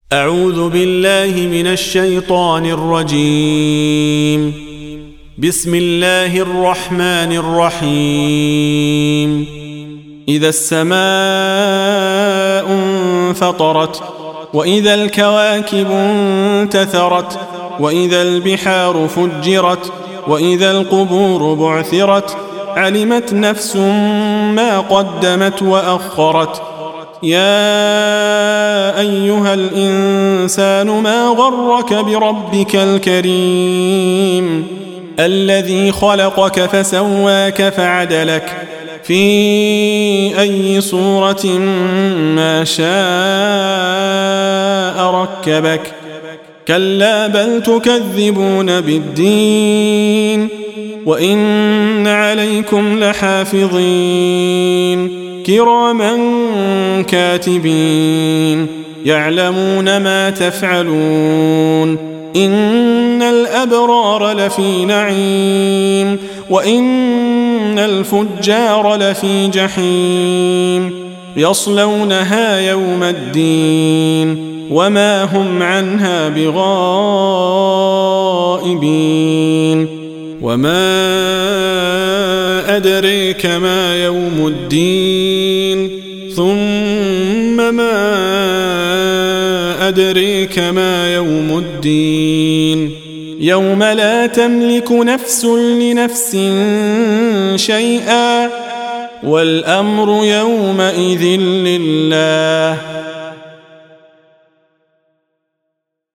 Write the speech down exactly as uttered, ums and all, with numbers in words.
أعوذ بالله من الشيطان الرجيم. بسم الله الرحمن الرحيم. إذا السماء انفطرت وإذا الكواكب انتثرت وإذا البحار فجرت وإذا القبور بعثرت علمت نفس ما قدمت وأخرت. يا أيها الإنسان ما غرك بربك الكريم الذي خلقك فسواك فعدلك في أي صورة ما شاء ركبك. كلا بل تكذبون بالدين وإن عليكم لحافظين كراما كاتبين يعلمون ما تفعلون. إن الأبرار لفي نعيم وإن الفجار لفي جحيم يصلونها يوم الدين وما هم عنها بغائبين. وما أدريك ما يوم الدين ثم ما أدريك ما يوم الدين يوم لا تملك نفس لنفس شيئا والأمر يومئذ لله.